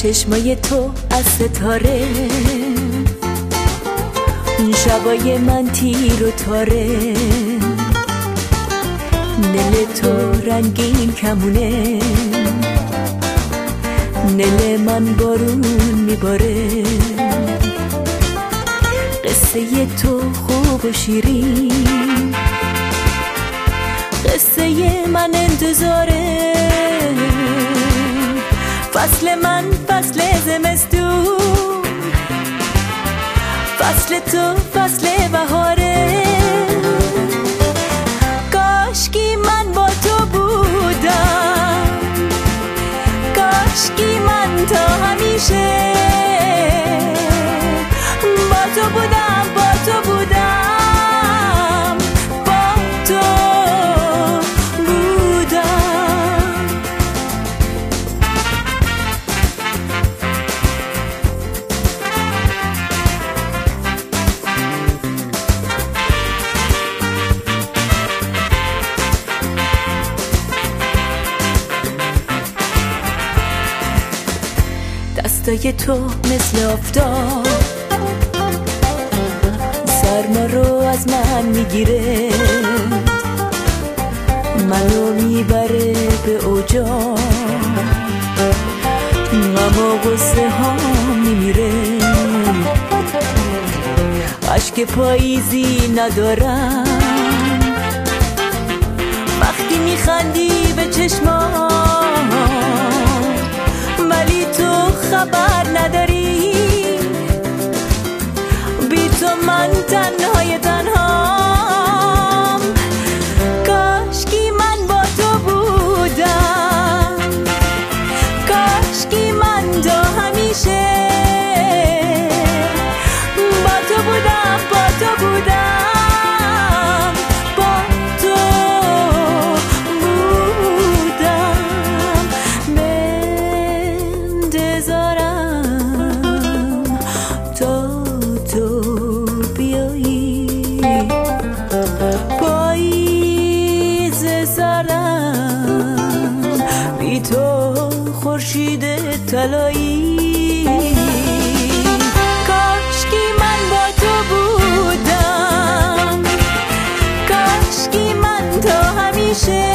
چشمای تو از ستاره، شبای من تیر و تاره، نل تو رنگین کمونه، نل من بارون میباره. قصه تو خوب و شیرین، قصه من انتظاره. فصل من فصل زمستون، فصل تو فصل بهاره. کاشکی من با تو بودم، کاشکی من تا همیشه با تو بودم، با تو بودم، با تو بودم. دستای تو مثل آفتاب سرما رو از من میگیره، منو میبره به اوجا، غم و غصه ها میمیره. عشق پاییزی ندارم وقتی میخندی به چشمام، ولی تو خبر نداری بی تو من تنهای تنهام. کاشکی من با تو بودم، کاشکی من تا همیشه با تو بودم، با تو بودم، با تو بودم. منتظرم تا تو بیایی، پاییز سرم بی تو خورشید طلایی. کاشکی من با تو بودم، کاشکی من تا همیشه